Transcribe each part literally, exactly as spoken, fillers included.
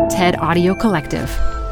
TED Audio Collective.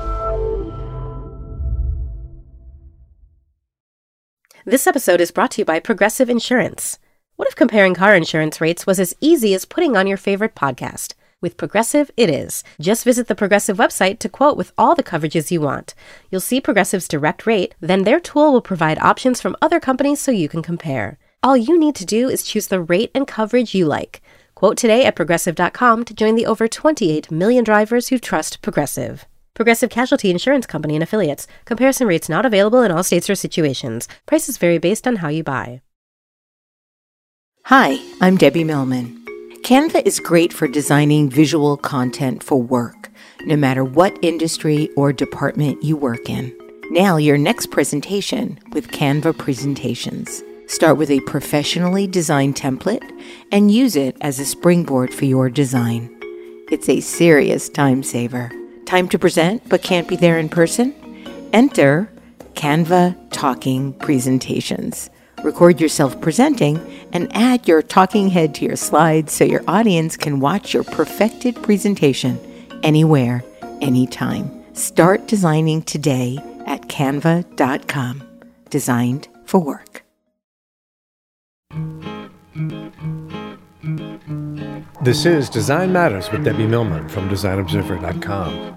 This episode is brought to you by Progressive Insurance. What if comparing car insurance rates was as easy as putting on your favorite podcast? With Progressive, it is. Just visit the Progressive website to quote with all the coverages you want. You'll see Progressive's direct rate, then their tool will provide options from other companies so you can compare. All you need to do is choose the rate and coverage you like. Quote today at Progressive dot com to join the over twenty-eight million drivers who trust Progressive. Progressive Casualty Insurance Company and Affiliates. Comparison rates not available in all states or situations. Prices vary based on how you buy. Hi, I'm Debbie Millman. Canva is great for designing visual content for work, no matter what industry or department you work in. Nail your next presentation with Canva Presentations. Start with a professionally designed template and use it as a springboard for your design. It's a serious time saver. Time to present but can't be there in person? Enter Canva Talking Presentations. Record yourself presenting and add your talking head to your slides so your audience can watch your perfected presentation anywhere, anytime. Start designing today at canva dot com. Designed for work. This is Design Matters with Debbie Millman from design observer dot com.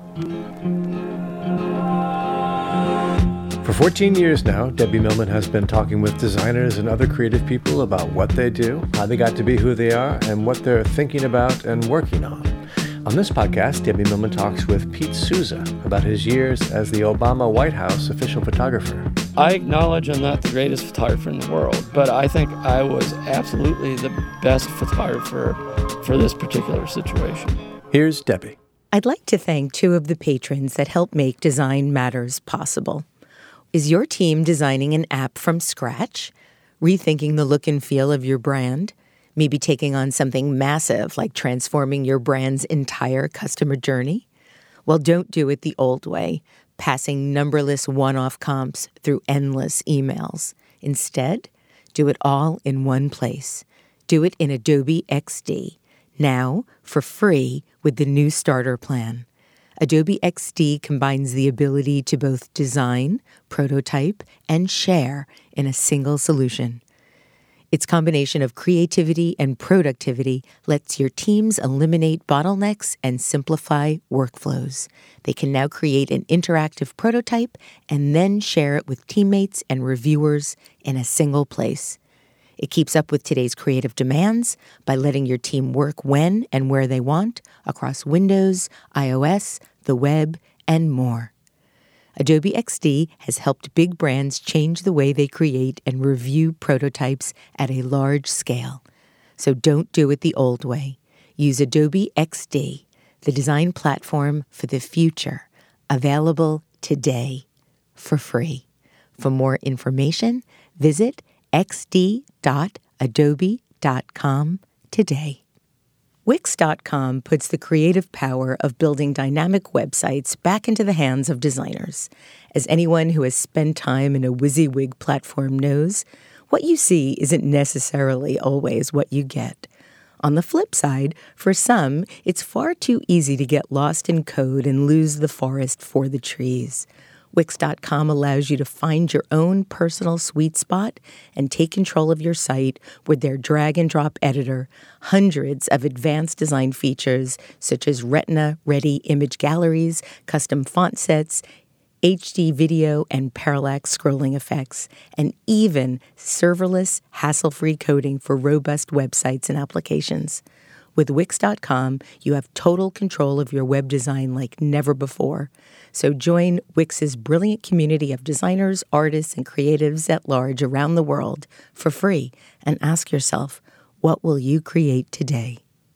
For fourteen years now, Debbie Millman has been talking with designers and other creative people about what they do, how they got to be who they are, and what they're thinking about and working on. On this podcast, Debbie Millman talks with Pete Souza about his years as the Obama White House official photographer. I acknowledge I'm not the greatest photographer in the world, but I think I was absolutely the best photographer for this particular situation. Here's Debbie. I'd like to thank two of the patrons that help make Design Matters possible. Is your team designing an app from scratch? Rethinking the look and feel of your brand? Maybe taking on something massive like transforming your brand's entire customer journey? Well, don't do it the old way, passing numberless one-off comps through endless emails. Instead, do it all in one place. Do it in Adobe X D, now for free with the new starter plan. Adobe X D combines the ability to both design, prototype, and share in a single solution. Its combination of creativity and productivity lets your teams eliminate bottlenecks and simplify workflows. They can now create an interactive prototype and then share it with teammates and reviewers in a single place. It keeps up with today's creative demands by letting your team work when and where they want across Windows, iOS, the web, and more. Adobe X D has helped big brands change the way they create and review prototypes at a large scale. So don't do it the old way. Use Adobe X D, the design platform for the future, available today for free. For more information, visit x d dot adobe dot com today. Wix dot com puts the creative power of building dynamic websites back into the hands of designers. As anyone who has spent time in a WYSIWYG platform knows, what you see isn't necessarily always what you get. On the flip side, for some, it's far too easy to get lost in code and lose the forest for the trees. Wix dot com allows you to find your own personal sweet spot and take control of your site with their drag-and-drop editor, hundreds of advanced design features such as Retina-ready image galleries, custom font sets, H D video and parallax scrolling effects, and even serverless, hassle-free coding for robust websites and applications. With Wix dot com, you have total control of your web design like never before. So join Wix's brilliant community of designers, artists, and creatives at large around the world for free and ask yourself, what will you create today?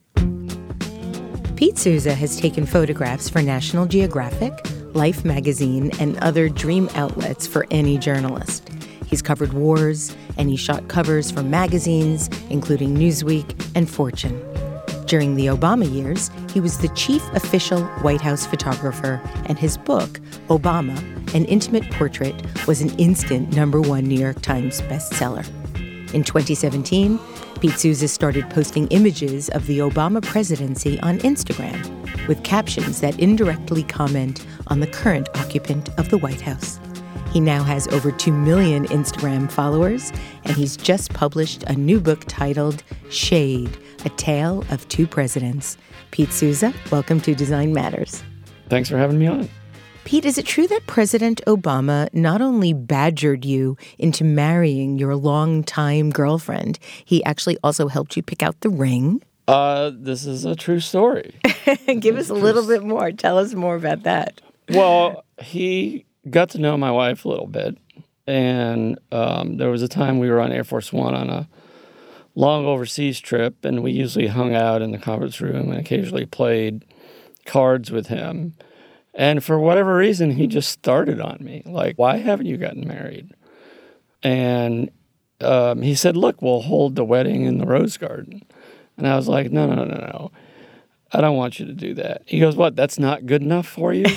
Pete Souza has taken photographs for National Geographic, Life magazine, and other dream outlets for any journalist. He's covered wars, and he shot covers for magazines, including Newsweek and Fortune. During the Obama years, he was the chief official White House photographer, and his book, Obama, An Intimate Portrait, was an instant number one New York Times bestseller. In twenty seventeen, Pete Souza started posting images of the Obama presidency on Instagram. with captions that indirectly comment on the current occupant of the White House. He now has over two million Instagram followers, and he's just published a new book titled Shade, A Tale of Two Presidents. Pete Souza, welcome to Design Matters. Thanks for having me on. Pete, is it true that President Obama not only badgered you into marrying your longtime girlfriend, he actually also helped you pick out the ring? Uh, this is a true story. Give us a little bit more. Tell us more about that. Well, he got to know my wife a little bit, and um, there was a time we were on Air Force One on a long overseas trip, and we usually hung out in the conference room and occasionally played cards with him. And for whatever reason, he just started on me, like, why haven't you gotten married? And um, he said, look, we'll hold the wedding in the Rose Garden. And I was like, no, no, no, no. I don't want you to do that. He goes, what, that's not good enough for you?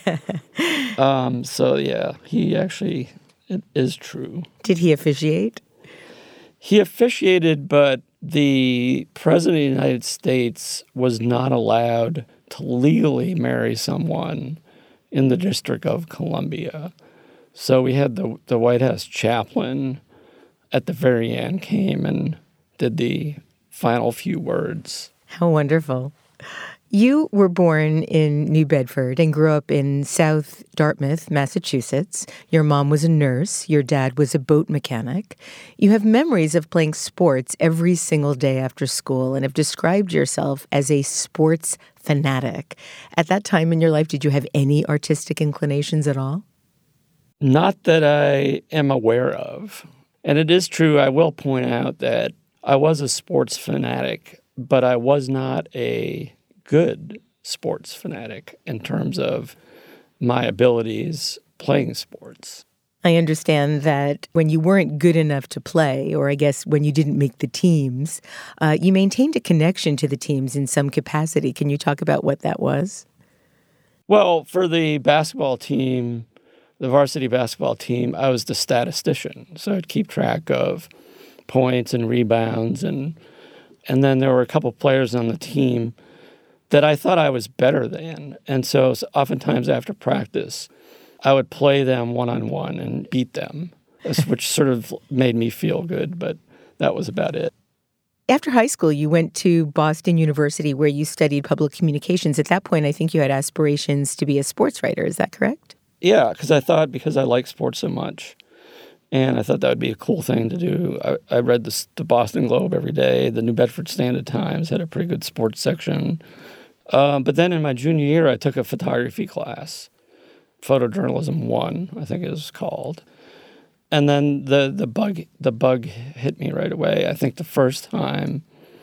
um, so, yeah, he actually, it is true. Did he officiate? He officiated, but the President of the United States was not allowed to legally marry someone in the District of Columbia. So we had the, the White House chaplain at the very end came and did the final few words. How wonderful. You were born in New Bedford and grew up in South Dartmouth, Massachusetts. Your mom was a nurse. Your dad was a boat mechanic. You have memories of playing sports every single day after school and have described yourself as a sports fanatic. At that time in your life, did you have any artistic inclinations at all? Not that I am aware of. And it is true, I will point out that I was a sports fanatic, but I was not a good sports fanatic in terms of my abilities playing sports. I understand that when you weren't good enough to play, or I guess when you didn't make the teams, uh, you maintained a connection to the teams in some capacity. Can you talk about what that was? Well, for the basketball team, the varsity basketball team, I was the statistician. So I'd keep track of points and rebounds. And, and then there were a couple players on the team that I thought I was better than. And so oftentimes after practice, I would play them one-on-one and beat them, which sort of made me feel good, but that was about it. After high school, you went to Boston University where you studied public communications. At that point, I think you had aspirations to be a sports writer. Is that correct? Yeah, because I thought because I like sports so much, and I thought that would be a cool thing to do. I, I read the, the Boston Globe every day. The New Bedford Standard Times had a pretty good sports section. Um, but then in my junior year, I took a photography class. Photojournalism one, I think it was called. And then the, the bug the bug hit me right away. I think the first time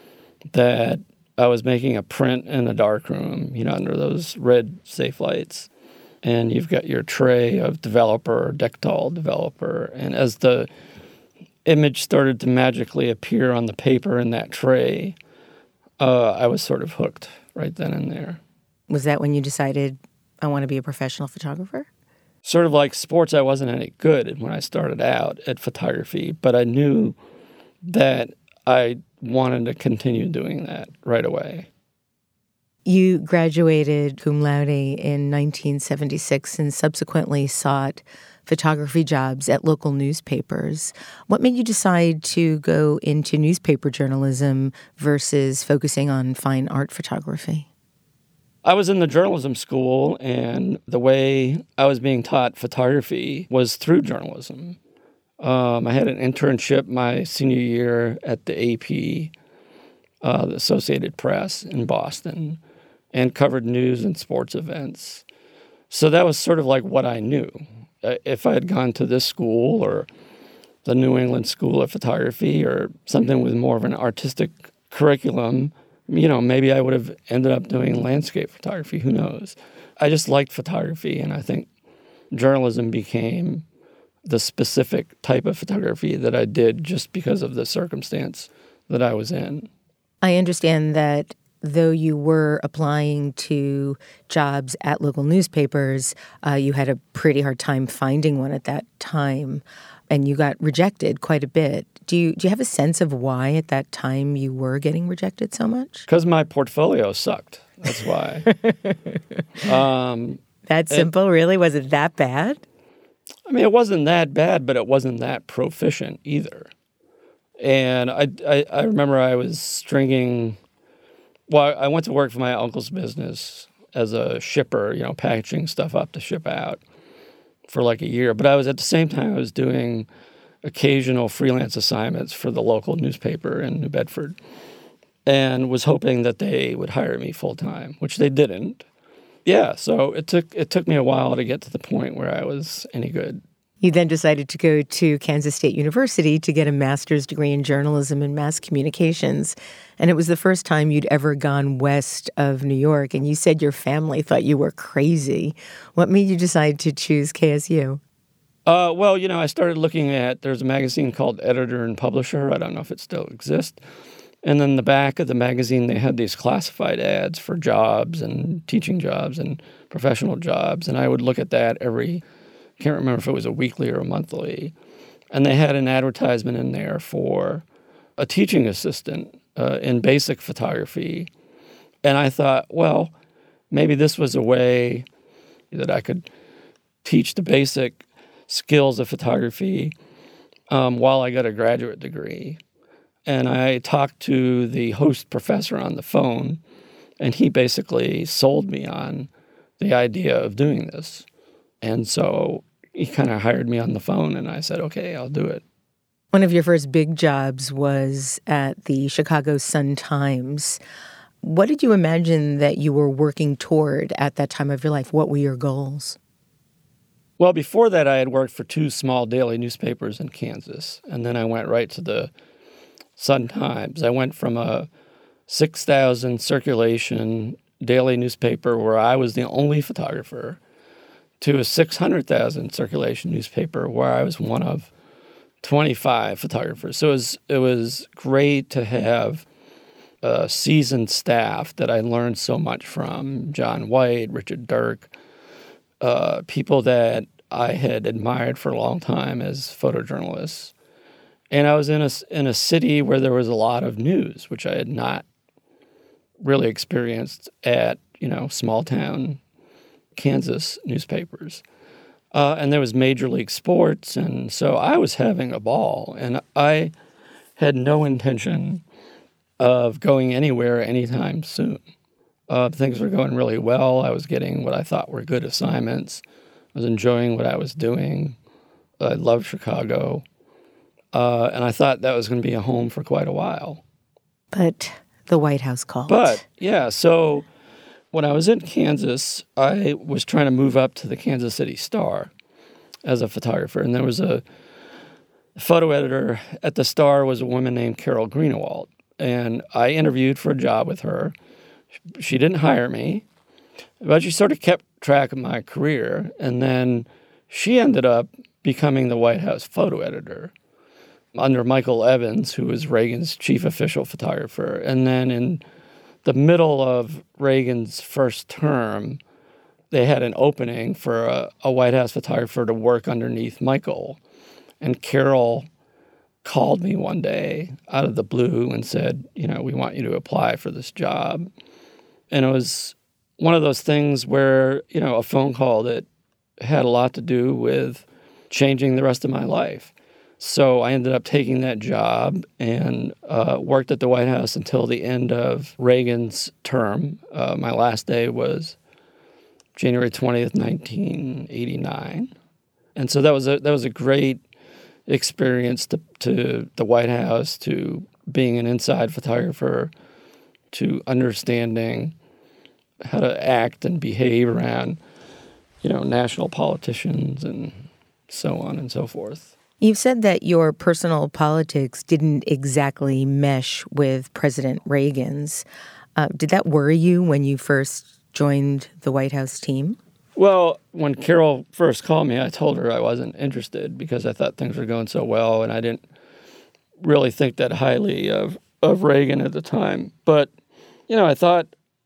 that I was making a print in a darkroom, you know, under those red safe lights, and you've got your tray of developer, Dectol developer, and as the image started to magically appear on the paper in that tray, uh, I was sort of hooked right then and there. Was that when you decided, I want to be a professional photographer? Sort of like sports, I wasn't any good when I started out at photography, but I knew that I wanted to continue doing that right away. You graduated cum laude in nineteen seventy-six and subsequently sought photography jobs at local newspapers. What made you decide to go into newspaper journalism versus focusing on fine art photography? I was in the journalism school, and the way I was being taught photography was through journalism. Um, I had an internship my senior year at the A P, uh, the Associated Press in Boston, and covered news and sports events. So that was sort of like what I knew. If I had gone to this school or the New England School of Photography or something with more of an artistic curriculum, you know, maybe I would have ended up doing landscape photography. Who knows? I just liked photography, and I think journalism became the specific type of photography that I did just because of the circumstance that I was in. I understand that though you were applying to jobs at local newspapers, uh, you had a pretty hard time finding one at that time, and you got rejected quite a bit. Do you do you have a sense of why at that time you were getting rejected so much? Because my portfolio sucked. That's why. um, that simple, it, really? Was it that bad? I mean, it wasn't that bad, but it wasn't that proficient either. And I, I, I remember I was stringing, well, I went to work for my uncle's business as a shipper, you know, packaging stuff up to ship out for like a year. But I was at the same time, I was doing occasional freelance assignments for the local newspaper in New Bedford and was hoping that they would hire me full time, which they didn't. Yeah, so it took it took me a while to get to the point where I was any good. You then decided to go to Kansas State University to get a master's degree in journalism and mass communications. And it was the first time you'd ever gone west of New York. And you said your family thought you were crazy. What made you decide to choose K S U? Uh, well, you know, I started looking at, there's a magazine called Editor and Publisher. I don't know if it still exists. And then the back of the magazine, they had these classified ads for jobs and teaching jobs and professional jobs. And I would look at that every, I can't remember if it was a weekly or a monthly. And they had an advertisement in there for a teaching assistant uh, in basic photography. And I thought, well, maybe this was a way that I could teach the basic skills of photography um, while I got a graduate degree. And I talked to the host professor on the phone, and he basically sold me on the idea of doing this. And so he kind of hired me on the phone, and I said, okay, I'll do it. One of your first big jobs was at the Chicago Sun-Times. What did you imagine that you were working toward at that time of your life? What were your goals? Well, before that, I had worked for two small daily newspapers in Kansas, and then I went right to the Sun-Times. I went from a six thousand circulation daily newspaper where I was the only photographer to a six hundred thousand circulation newspaper where I was one of twenty-five photographers. So it was, it was great to have a seasoned staff that I learned so much from, John White, Richard Dirk, uh, people that I had admired for a long time as photojournalists. And I was in a, in a city where there was a lot of news, which I had not really experienced at, you know, small town Kansas newspapers. Uh, and there was Major League Sports, and so I was having a ball. And I had no intention of going anywhere anytime soon. Uh, things were going really well. I was getting what I thought were good assignments. I was enjoying what I was doing. I loved Chicago. Uh, and I thought that was going to be a home for quite a while. But the White House called. But, yeah, so when I was in Kansas, I was trying to move up to the Kansas City Star as a photographer. And there was a photo editor at the Star was a woman named Carol Greenewalt. And I interviewed for a job with her. She didn't hire me, but she sort of kept track of my career. And then she ended up becoming the White House photo editor under Michael Evans, who was Reagan's chief official photographer. And then in the middle of Reagan's first term, they had an opening for a, a White House photographer to work underneath Michael. And Carol called me one day out of the blue and said, you know, we want you to apply for this job. And it was one of those things where, you know, a phone call that had a lot to do with changing the rest of my life. So I ended up taking that job and uh, worked at the White House until the end of Reagan's term. Uh, my last day was January twentieth, nineteen eighty-nine. And so that was a that was a great experience to, to the White House, to being an inside photographer, to understanding how to act and behave around, you know, national politicians and so on and so forth. You've said that your personal politics didn't exactly mesh with President Reagan's. Uh, did that worry you when you first joined the White House team? Well, when Carol first called me, I told her I wasn't interested because I thought things were going so well, and I didn't really think that highly of, of Reagan at the time. But, you know, I thought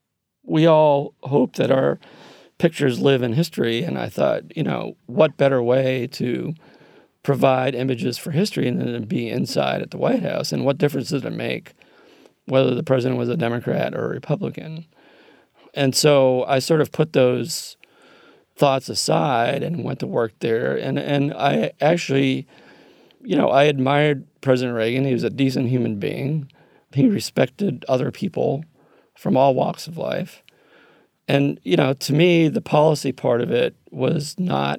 we all hope that our pictures live in history, and I thought, you know, what better way to provide images for history than to be inside at the White House? And what difference did it make whether the president was a Democrat or a Republican? and so I sort of put those thoughts aside and went to work there. And, and I actually, you know, I admired President Reagan. He was a decent human being. He respected other people from all walks of life. And, you know, to me, the policy part of it was not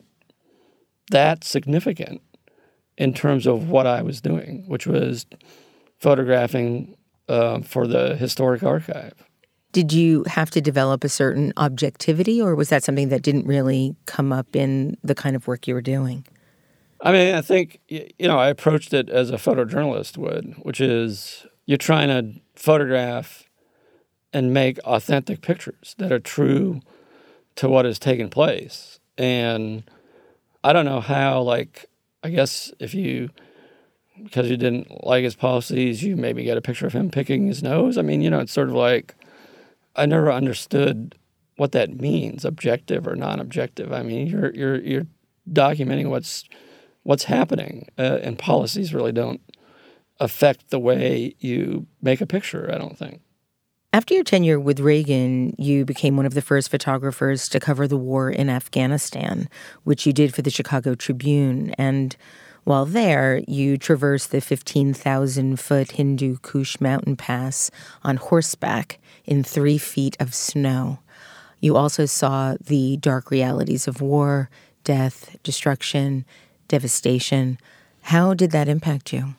that significant in terms of what I was doing, which was photographing uh, for the Historic Archive. Did you have to develop a certain objectivity, or was that something that didn't really come up in the kind of work you were doing? I mean, I think, you know, I approached it as a photojournalist would, which is you're trying to photograph and make authentic pictures that are true to what has taken place. And I don't know how, like, I guess if you, because you didn't like his policies, you maybe get a picture of him picking his nose. I mean, you know, it's sort of like, I never understood what that means, objective or non-objective. I mean, you're you're you're documenting what's what's happening, uh, and policies really don't affect the way you make a picture, I don't think. After your tenure with Reagan, you became one of the first photographers to cover the war in Afghanistan, which you did for the Chicago Tribune. And while there, you traversed the fifteen thousand foot Hindu Kush mountain pass on horseback in three feet of snow. You also saw the dark realities of war, death, destruction, devastation. How did that impact you?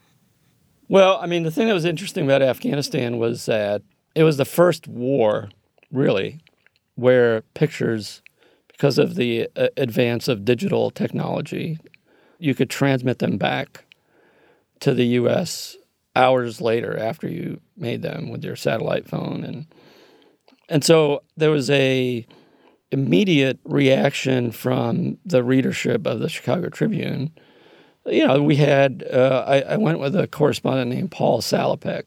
Well, I mean, the thing that was interesting about Afghanistan was that it was the first war, really, where pictures, because of the uh, advance of digital technology, you could transmit them back to the U S hours later after you made them with your satellite phone. And and so there was a immediate reaction from the readership of the Chicago Tribune. You know, we had, uh, I, I went with a correspondent named Paul Salopek.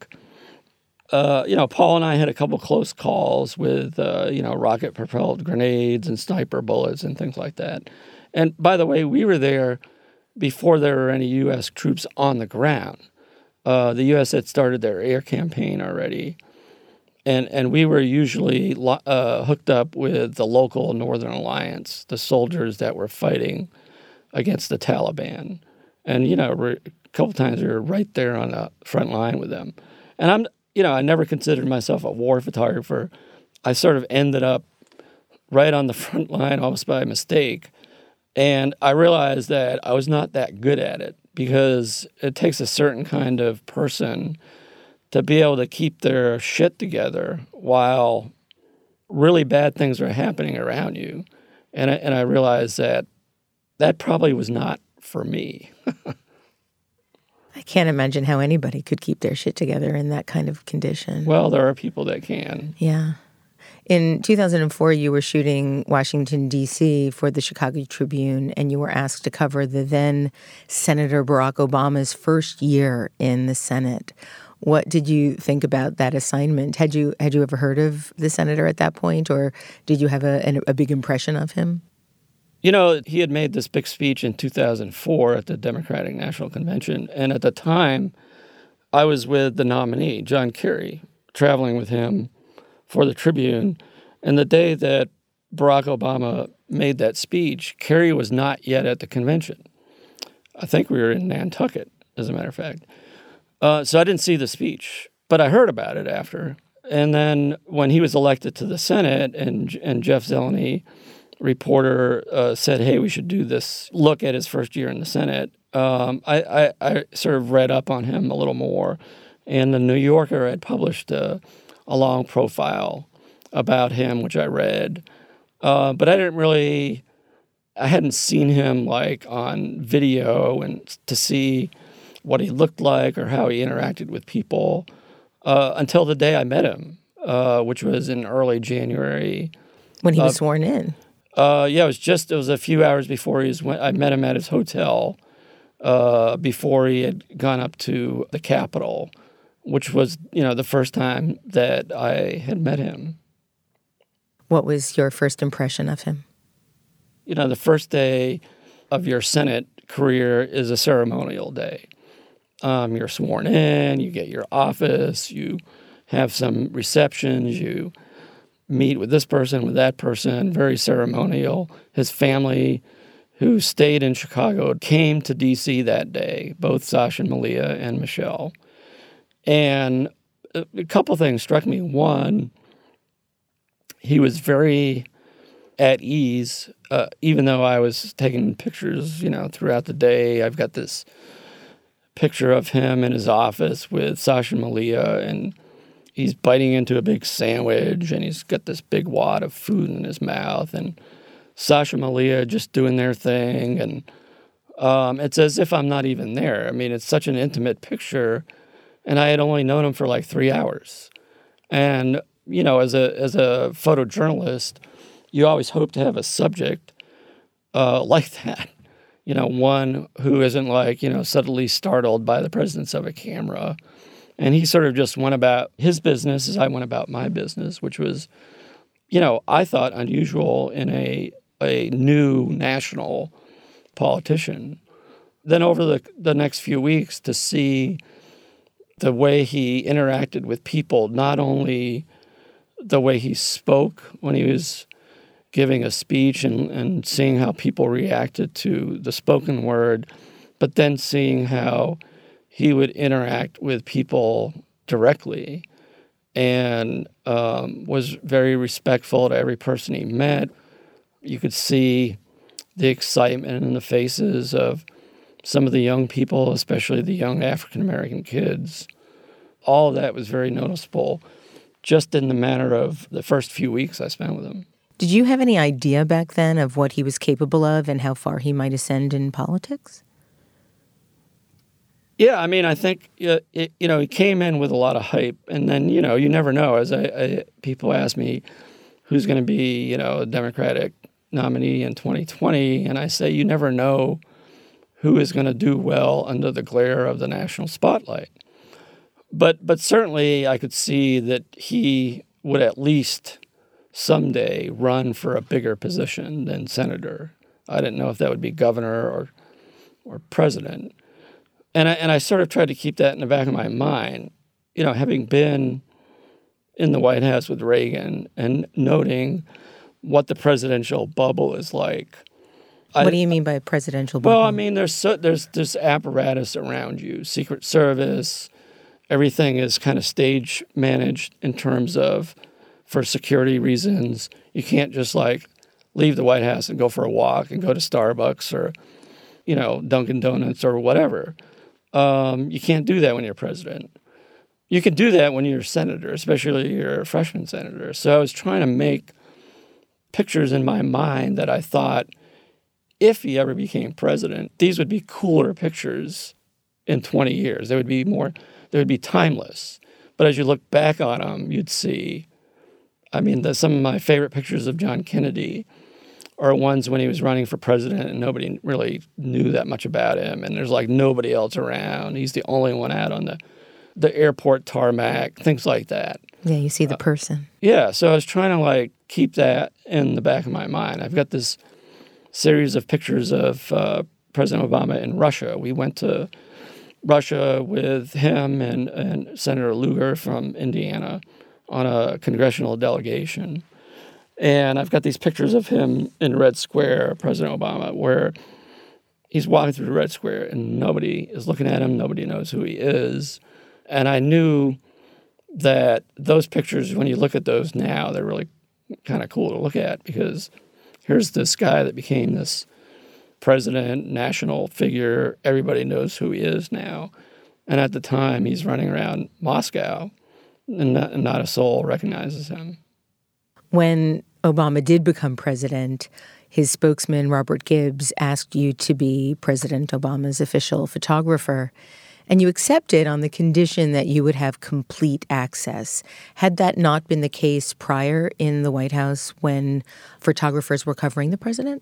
Uh, you know, Paul and I had a couple close calls with, uh, you know, rocket-propelled grenades and sniper bullets and things like that. And by the way, we were there before there were any U S troops on the ground. Uh, the U S had started their air campaign already, and and we were usually lo- uh, hooked up with the local Northern Alliance, the soldiers that were fighting against the Taliban. And, you know, a couple times we were right there on the front line with them. And I'm, you know, I never considered myself a war photographer. I sort of ended up right on the front line almost by mistake. And I realized that I was not that good at it because it takes a certain kind of person to be able to keep their shit together while really bad things are happening around you. And I, and I realized that that probably was not for me. I can't imagine how anybody could keep their shit together in that kind of condition. Well, there are people that can. Yeah. In two thousand four, you were shooting Washington, D C for the Chicago Tribune, and you were asked to cover the then Senator Barack Obama's first year in the Senate. What did you think about that assignment? Had you had you ever heard of the senator at that point, or did you have a, a big impression of him? You know, he had made this big speech in two thousand four at the Democratic National Convention, and at the time, I was with the nominee, John Kerry, traveling with him for the Tribune. And the day that Barack Obama made that speech, Kerry was not yet at the convention. I think we were in Nantucket, as a matter of fact. Uh, so I didn't see the speech, but I heard about it after. And then when he was elected to the Senate and and Jeff Zeleny, reporter, uh, said, hey, we should do this look at his first year in the Senate, um, I, I, I sort of read up on him a little more. And the New Yorker had published a, a long profile about him, which I read. Uh, but I didn't really, I hadn't seen him like on video and to see what he looked like or how he interacted with people uh, until the day I met him, uh, which was in early January. When he was uh, sworn in? Uh, yeah, it was just, it was a few hours before he was, I met him at his hotel uh, before he had gone up to the Capitol, which was, you know, the first time that I had met him. What was your first impression of him? You know, the first day of your Senate career is a ceremonial day. Um, you're sworn in, you get your office, you have some receptions, you meet with this person, with that person, very ceremonial. His family, who stayed in Chicago, came to D C that day, both Sasha and Malia and Michelle. And a couple things struck me. One, he was very at ease, uh, even though I was taking pictures, you know, throughout the day. I've got this picture of him in his office with Sasha and Malia, and he's biting into a big sandwich, and he's got this big wad of food in his mouth, and Sasha and Malia just doing their thing, and um, it's as if I'm not even there. I mean, it's such an intimate picture, and I had only known him for like three hours. And, you know, as a as a photojournalist, you always hope to have a subject uh, like that. You know, one who isn't like, you know, suddenly startled by the presence of a camera. And he sort of just went about his business as I went about my business, which was, you know, I thought unusual in a a new national politician. Then over the, the next few weeks to see the way he interacted with people, not only the way he spoke when he was giving a speech and, and seeing how people reacted to the spoken word, but then seeing how he would interact with people directly and um, was very respectful to every person he met. You could see the excitement in the faces of some of the young people, especially the young African-American kids. All of that was very noticeable just in the matter of the first few weeks I spent with him. Did you have any idea back then of what he was capable of and how far he might ascend in politics? Yeah, I mean, I think, uh, it, you know, he came in with a lot of hype. And then, you know, you never know. As I, I people ask me who's going to be, you know, a Democratic nominee in twenty twenty. And I say, you never know who is going to do well under the glare of the national spotlight. But but certainly I could see that he would at least someday run for a bigger position than senator. I didn't know if that would be governor or or president. And I, and I sort of tried to keep that in the back of my mind, you know, having been in the White House with Reagan and noting what the presidential bubble is like. What I, do you mean by presidential bubble? Well, I mean, there's so, there's this apparatus around you, Secret Service. Everything is kind of stage managed in terms of, for security reasons, you can't just like leave the White House and go for a walk and go to Starbucks or, you know, Dunkin' Donuts or whatever. Um, you can't do that when you're president. You can do that when you're a senator, especially you're a freshman senator. So I was trying to make pictures in my mind that I thought, if he ever became president, these would be cooler pictures in twenty years. They would be more, they would be timeless. But as you look back on them, you'd see, I mean, the, some of my favorite pictures of John Kennedy are ones when he was running for president and nobody really knew that much about him. And there's like nobody else around. He's the only one out on the, the airport tarmac, things like that. Yeah, you see the person. Uh, yeah, so I was trying to like keep that in the back of my mind. I've got this series of pictures of uh, President Obama in Russia. We went to Russia with him and, and Senator Lugar from Indiana on a congressional delegation. And I've got these pictures of him in Red Square, President Obama, where he's walking through the Red Square and nobody is looking at him. Nobody knows who he is. And I knew that those pictures, when you look at those now, they're really kind of cool to look at because here's this guy that became this president, national figure. Everybody knows who he is now. And at the time, he's running around Moscow and not, and not a soul recognizes him. When Obama did become president, his spokesman, Robert Gibbs, asked you to be President Obama's official photographer, and you accepted on the condition that you would have complete access. Had that not been the case prior in the White House when photographers were covering the president?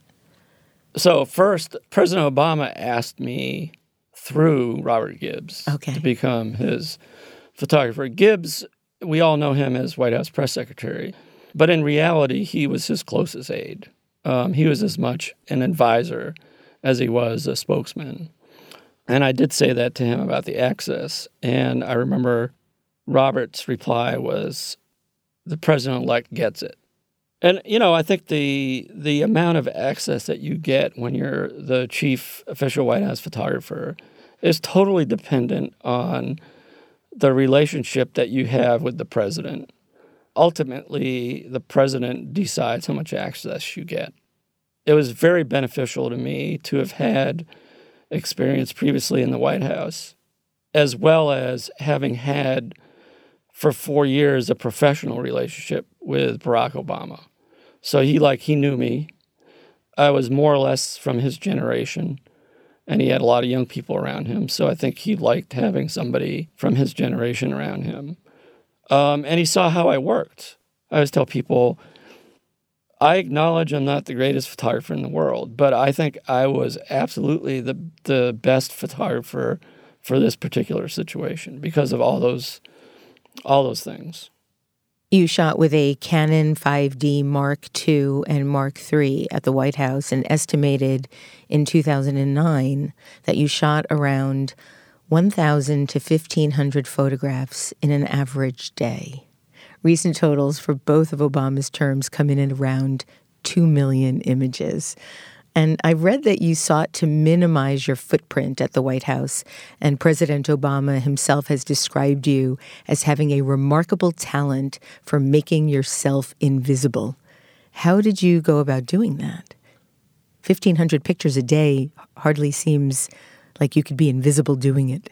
So first, President Obama asked me through Robert Gibbs okay. to become his photographer. Gibbs, we all know him as White House press secretary. But in reality, he was his closest aide. Um, he was as much an advisor as he was a spokesman. And I did say that to him about the access. And I remember Robert's reply was, the president-elect gets it. And, you know, I think the the amount of access that you get when you're the chief official White House photographer is totally dependent on the relationship that you have with the president. Ultimately, the president decides how much access you get. It was very beneficial to me to have had experience previously in the White House, as well as having had for four years a professional relationship with Barack Obama. So he like he knew me. I was more or less from his generation, and he had a lot of young people around him. So I think he liked having somebody from his generation around him. Um, and he saw how I worked. I always tell people, I acknowledge I'm not the greatest photographer in the world, but I think I was absolutely the the best photographer for this particular situation because of all those all those things. You shot with a Canon five D Mark two and Mark three at the White House and estimated in two thousand nine that you shot around one thousand to fifteen hundred photographs in an average day. Recent totals for both of Obama's terms come in at around two million images. And I read that you sought to minimize your footprint at the White House, and President Obama himself has described you as having a remarkable talent for making yourself invisible. How did you go about doing that? fifteen hundred pictures a day hardly seems like you could be invisible doing it.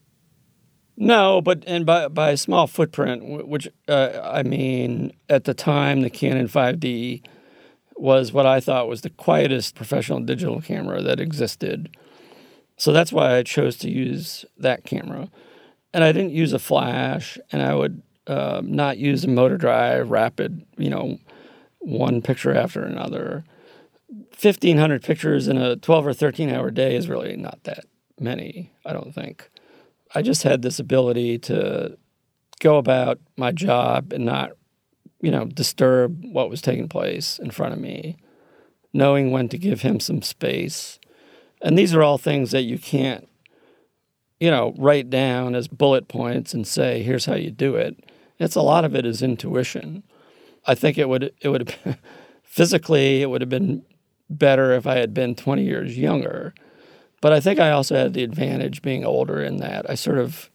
No, but and by by a small footprint, which uh, I mean, at the time, the Canon five D was what I thought was the quietest professional digital camera that existed. So that's why I chose to use that camera. And I didn't use a flash, and I would uh, not use a motor drive, rapid, you know, one picture after another. fifteen hundred pictures in a twelve or thirteen hour day is really not that many, I don't think. I just had this ability to go about my job and not, you know, disturb what was taking place in front of me, knowing when to give him some space. And these are all things that you can't, you know, write down as bullet points and say, here's how you do it. It's a lot of it is intuition. I think it would, it would have, physically, it would have been better if I had been twenty years younger. But I think I also had the advantage being older in that I sort of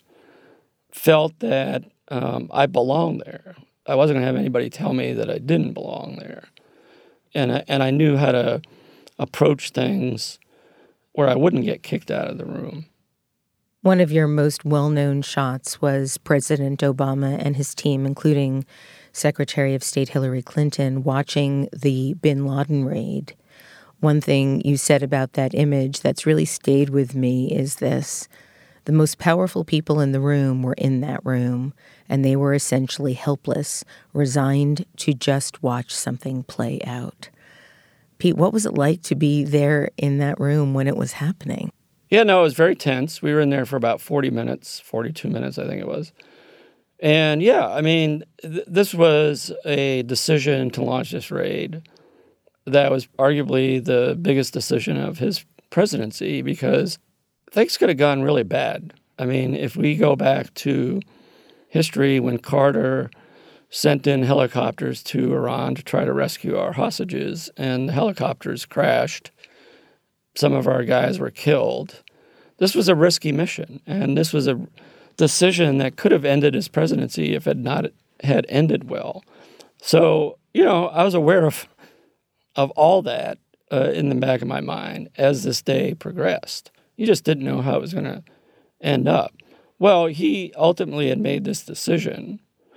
felt that um, I belonged there. I wasn't going to have anybody tell me that I didn't belong there. And I, and I knew how to approach things where I wouldn't get kicked out of the room. One of your most well-known shots was President Obama and his team, including Secretary of State Hillary Clinton, watching the bin Laden raid. One thing you said about that image that's really stayed with me is this: the most powerful people in the room were in that room, and they were essentially helpless, resigned to just watch something play out. Pete, what was it like to be there in that room when it was happening? Yeah, no, it was very tense. We were in there for about forty minutes, forty-two minutes, I think it was. And yeah, I mean, th- this was a decision to launch this raid that was arguably the biggest decision of his presidency because things could have gone really bad. I mean, if we go back to history when Carter sent in helicopters to Iran to try to rescue our hostages, and the helicopters crashed, some of our guys were killed. This was a risky mission, and this was a decision that could have ended his presidency if it not had ended well. So, you know, I was aware of of all that uh, in the back of my mind as this day progressed. You just didn't know how it was going to end up. Well, he ultimately had made this decision,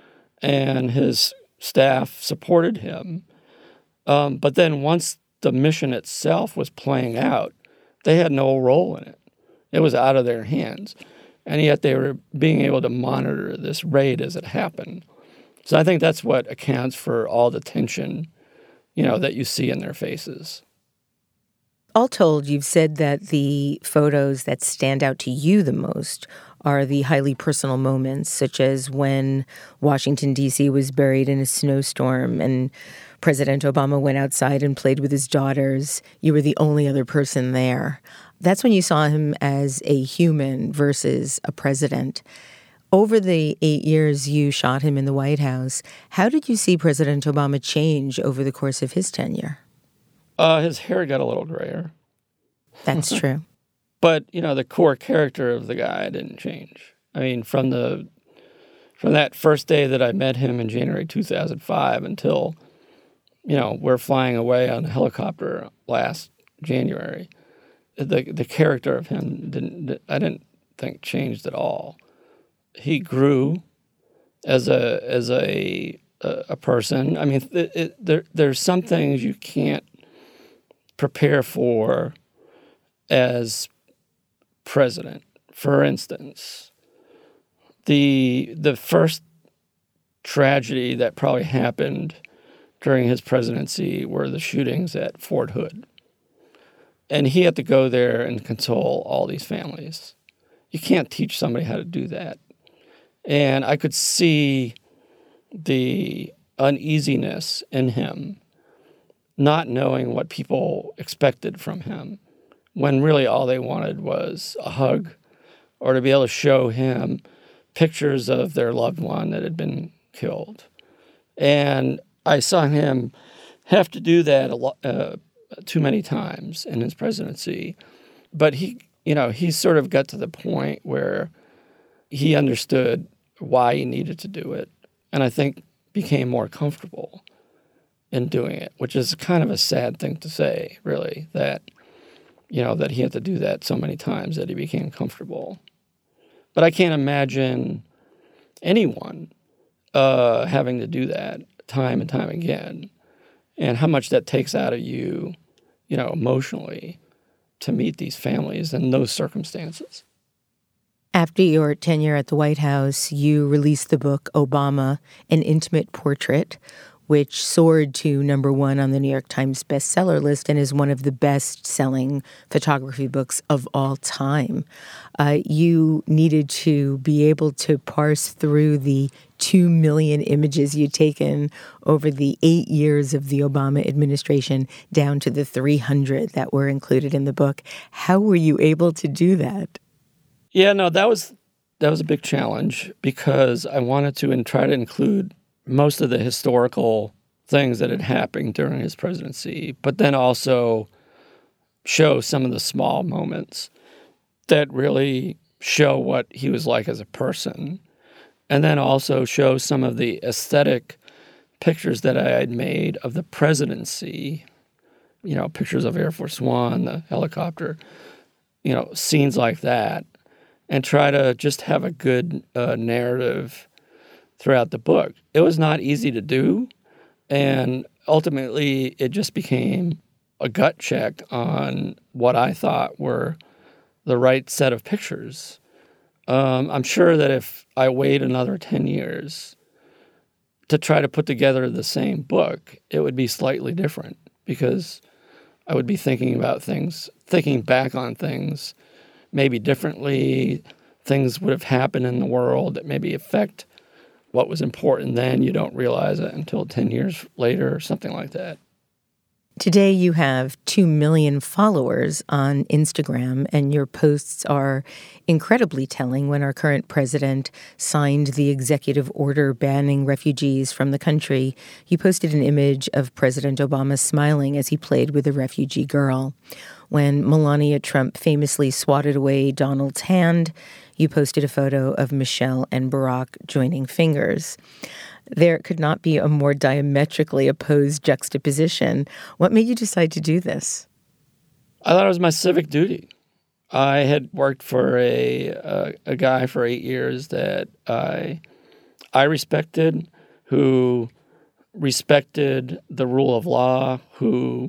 and his staff supported him. Um, but then once the mission itself was playing out, they had no role in it. It was out of their hands. And yet they were being able to monitor this raid as it happened. So I think that's what accounts for all the tension, you know, that you see in their faces. All told, you've said that the photos that stand out to you the most are the highly personal moments, such as when Washington, D C was buried in a snowstorm and President Obama went outside and played with his daughters. You were the only other person there. That's when you saw him as a human versus a president. Over the eight years you shot him in the White House, how did you see President Obama change over the course of his tenure? Uh, his hair got a little grayer. That's true. But, you know, the core character of the guy didn't change. I mean, from the from that first day that I met him in January two thousand five until, you know, we're flying away on a helicopter last January, the the character of him didn't I didn't think changed at all. He grew as a as a a person. I mean, it, it, there there's some things you can't prepare for as president. For instance, the the first tragedy that probably happened during his presidency were the shootings at Fort Hood. And he had to go there and console all these families. You can't teach somebody how to do that. And I could see the uneasiness in him, not knowing what people expected from him, when really all they wanted was a hug or to be able to show him pictures of their loved one that had been killed. And I saw him have to do that a lot, uh, too many times in his presidency. But he, you know, he sort of got to the point where he understood why he needed to do it, and I think became more comfortable in doing it, which is kind of a sad thing to say, really, that, you know, that he had to do that so many times that he became comfortable. But I can't imagine anyone uh, having to do that time and time again, and how much that takes out of you, you know, emotionally, to meet these families in those circumstances. After your tenure at the White House, you released the book Obama, An Intimate Portrait, which soared to number one on the New York Times bestseller list and is one of the best-selling photography books of all time. Uh, you needed to be able to parse through the two million images you'd taken over the eight years of the Obama administration down to the three hundred that were included in the book. How were you able to do that? Yeah, no, that was that was a big challenge because I wanted to and try to include most of the historical things that had happened during his presidency, but then also show some of the small moments that really show what he was like as a person, and then also show some of the aesthetic pictures that I had made of the presidency, you know, pictures of Air Force One, the helicopter, you know, scenes like that, and try to just have a good uh, narrative throughout the book. It was not easy to do, and ultimately it just became a gut check on what I thought were the right set of pictures. Um, I'm sure that if I wait another ten years to try to put together the same book, it would be slightly different because I would be thinking about things, thinking back on things maybe differently. Things would have happened in the world that maybe affect what was important then. You don't realize it until ten years later or something like that. Today you have two million followers on Instagram, and your posts are incredibly telling. When our current president signed the executive order banning refugees from the country, you posted an image of President Obama smiling as he played with a refugee girl. When Melania Trump famously swatted away Donald's hand, you posted a photo of Michelle and Barack joining fingers. There could not be a more diametrically opposed juxtaposition. What made you decide to do this? I thought it was my civic duty. I had worked for a a, a guy for eight years that I I respected, who respected the rule of law, who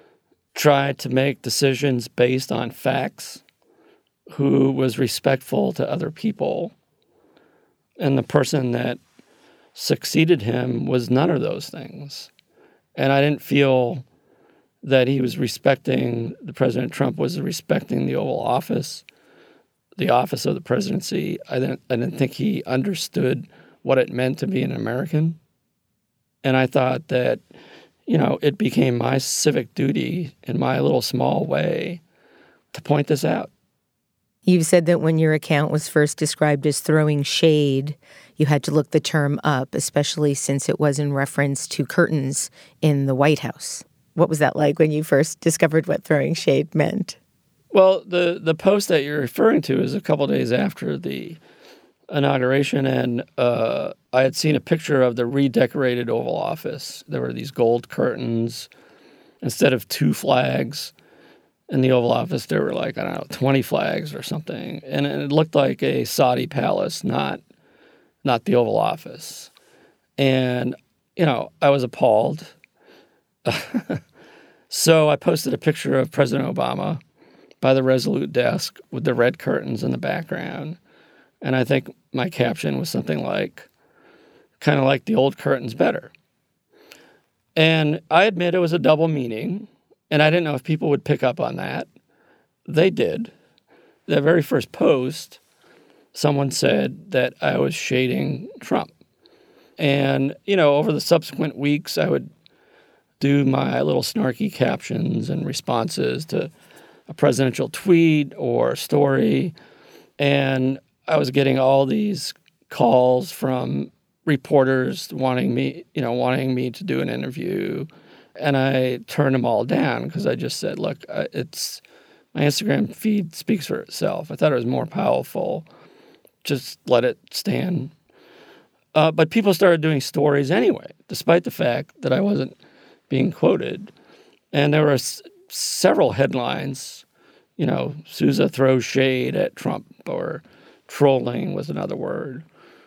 tried to make decisions based on facts, who was respectful to other people. And the person that succeeded him was none of those things. And I didn't feel that he was respecting, the President Trump was respecting the Oval Office, the office of the presidency. I didn't, I didn't think he understood what it meant to be an American. And I thought that, you know, it became my civic duty in my little small way to point this out. You've said that when your account was first described as throwing shade, you had to look the term up, especially since it was in reference to curtains in the White House. What was that like when you first discovered what throwing shade meant? Well, the, the post that you're referring to is a couple days after the inauguration, and uh, I had seen a picture of the redecorated Oval Office. There were these gold curtains. Instead of two flags in the Oval Office, there were like, I don't know, twenty flags or something. And it looked like a Saudi palace, not not the Oval Office. And, you know, I was appalled. So I posted a picture of President Obama by the Resolute desk with the red curtains in the background. And I think my caption was something like, kind of like the old curtains better. And I admit it was a double meaning, and I didn't know if people would pick up on that. They did. The very first post, someone said that I was shading Trump. And, you know, over the subsequent weeks, I would do my little snarky captions and responses to a presidential tweet or story. And I was getting all these calls from reporters wanting me, you know, wanting me to do an interview. And I turned them all down because I just said, look, it's my Instagram feed speaks for itself. I thought it was more powerful. Just let it stand. Uh, but people started doing stories anyway, despite the fact that I wasn't being quoted. And there were s- several headlines, you know, Sousa throws shade at Trump, or trolling was another word.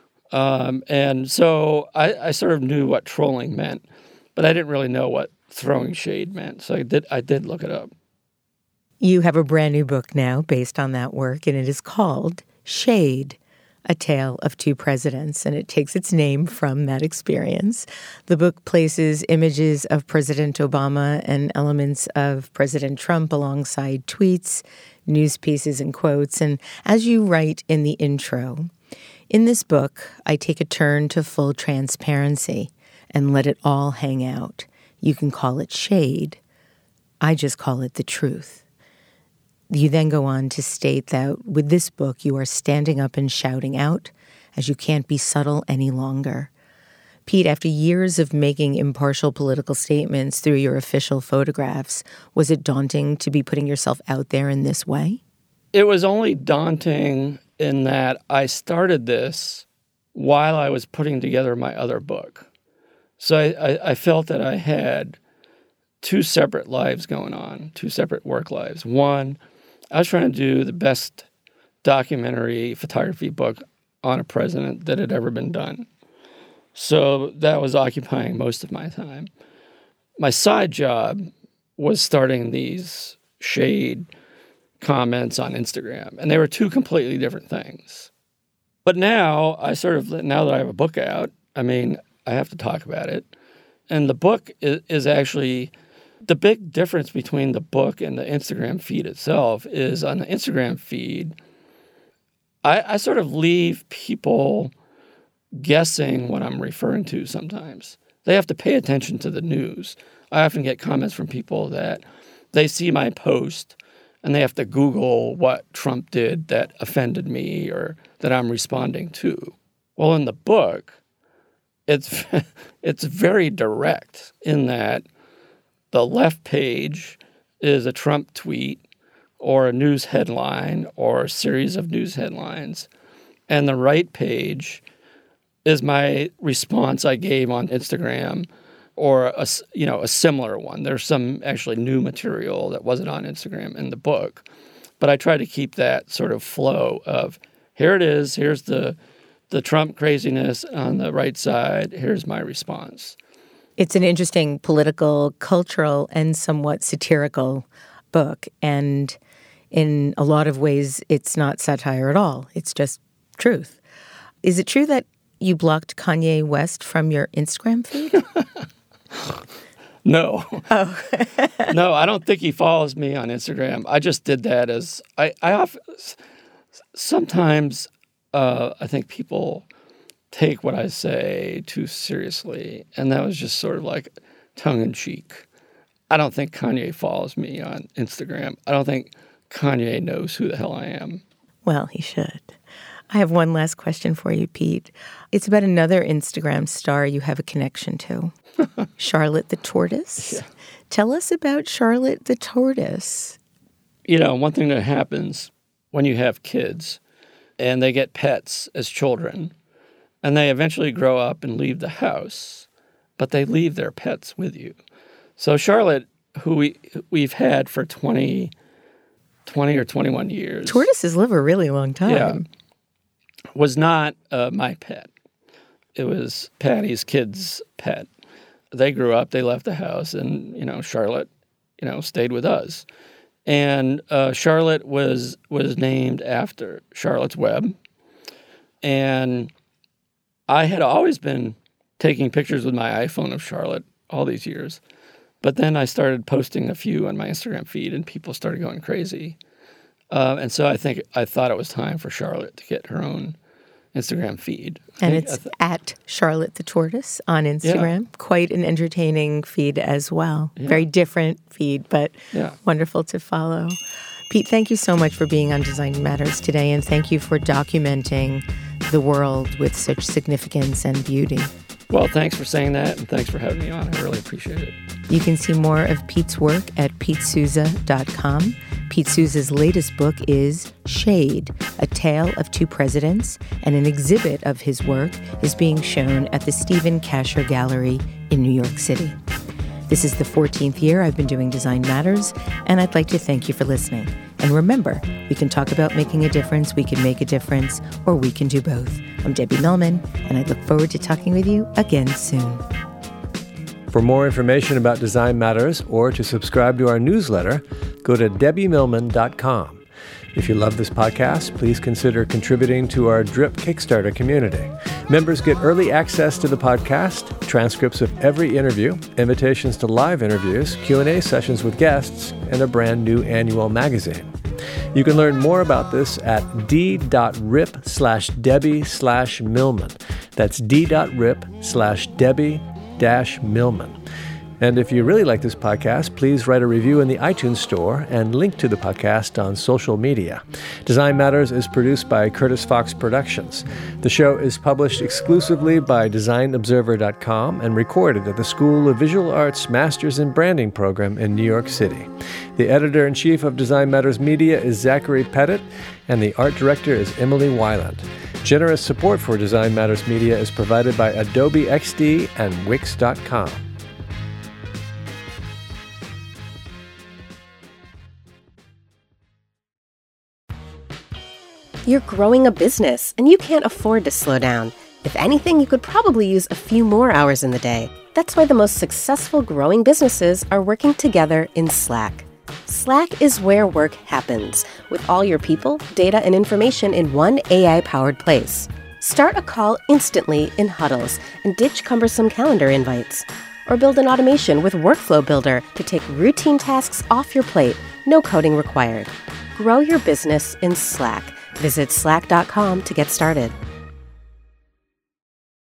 Um, and so I, I sort of knew what trolling meant, but I didn't really know what throwing shade meant. So I did I did look it up. You have a brand new book now based on that work, and it is called Shade, A Tale of Two Presidents, and it takes its name from that experience. The book places images of President Obama and elements of President Trump alongside tweets, news pieces, and quotes. And as you write in the intro, in this book, I take a turn to full transparency and let it all hang out. You can call it shade. I just call it the truth. You then go on to state that with this book, you are standing up and shouting out as you can't be subtle any longer. Pete, after years of making impartial political statements through your official photographs, was it daunting to be putting yourself out there in this way? It was only daunting in that I started this while I was putting together my other book. So I, I, I felt that I had two separate lives going on, two separate work lives. One, I was trying to do the best documentary photography book on a president that had ever been done. So that was occupying most of my time. My side job was starting these shade comments on Instagram, and they were two completely different things. But now I sort of, now that I have a book out, I mean, I have to talk about it. And the book is, is actually, the big difference between the book and the Instagram feed itself is on the Instagram feed, I, I sort of leave people guessing what I'm referring to sometimes. They have to pay attention to the news. I often get comments from people that they see my post and they have to Google what Trump did that offended me or that I'm responding to. Well, in the book, it's it's very direct in that the left page is a Trump tweet or a news headline or a series of news headlines, and the right page is my response I gave on Instagram, or a, you know, a similar one. There's some actually new material that wasn't on Instagram in the book, but I try to keep that sort of flow of here it is, here's the the Trump craziness on the right side, here's my response. It's an interesting political, cultural, and somewhat satirical book, and in a lot of ways, it's not satire at all. It's just truth. Is it true that you blocked Kanye West from your Instagram feed? No. Oh. No, I don't think he follows me on Instagram. I just did that as I, I often, sometimes uh, I think people take what I say too seriously, and that was just sort of like tongue in cheek. I don't think Kanye follows me on Instagram. I don't think Kanye knows who the hell I am. Well, he should. I have one last question for you, Pete. It's about another Instagram star you have a connection to, Charlotte the Tortoise. Yeah. Tell us about Charlotte the Tortoise. You know, one thing that happens when you have kids and they get pets as children, and they eventually grow up and leave the house, but they leave their pets with you. So Charlotte, who we, we've had for twenty, twenty or twenty-one years. Tortoises live a really long time. Yeah. Was not uh, my pet. It was Patty's kid's pet. They grew up, they left the house, and, you know, Charlotte, you know, stayed with us. And uh, Charlotte was was named after Charlotte's Web. And I had always been taking pictures with my iPhone of Charlotte all these years. But then I started posting a few on my Instagram feed, and people started going crazy. Uh, and so I think I thought it was time for Charlotte to get her own Instagram feed. I And think- it's I th- at Charlotte the Tortoise on Instagram. Yeah. Quite an entertaining feed as well. Yeah. Very different feed, but Yeah. wonderful to follow. Pete, thank you so much for being on Design Matters today, and thank you for documenting the world with such significance and beauty. Well, thanks for saying that, and thanks for having me on. I really appreciate it. You can see more of Pete's work at pete souza dot com. Pete Souza's latest book is Shade, A Tale of Two Presidents, and an exhibit of his work is being shown at the Stephen Kasher Gallery in New York City. This is the fourteenth year I've been doing Design Matters, and I'd like to thank you for listening. And remember, we can talk about making a difference, we can make a difference, or we can do both. I'm Debbie Millman, and I look forward to talking with you again soon. For more information about Design Matters or to subscribe to our newsletter, go to debbie millman dot com. If you love this podcast, please consider contributing to our Drip Kickstarter community. Members get early access to the podcast, transcripts of every interview, invitations to live interviews, Q and A sessions with guests, and a brand new annual magazine. You can learn more about this at d.rip slash Debbie slash Millman. That's d.rip slash Debbie dash Millman. And if you really like this podcast, please write a review in the iTunes store and link to the podcast on social media. Design Matters is produced by Curtis Fox Productions. The show is published exclusively by design observer dot com and recorded at the School of Visual Arts Masters in Branding program in New York City. The editor-in-chief of Design Matters Media is Zachary Pettit, and the art director is Emily Weiland. Generous support for Design Matters Media is provided by Adobe X D and Wix dot com. You're growing a business, and you can't afford to slow down. If anything, you could probably use a few more hours in the day. That's why the most successful growing businesses are working together in Slack. Slack is where work happens, with all your people, data, and information in one A I-powered place. Start a call instantly in huddles and ditch cumbersome calendar invites. Or build an automation with Workflow Builder to take routine tasks off your plate, no coding required. Grow your business in Slack. Visit slack dot com to get started.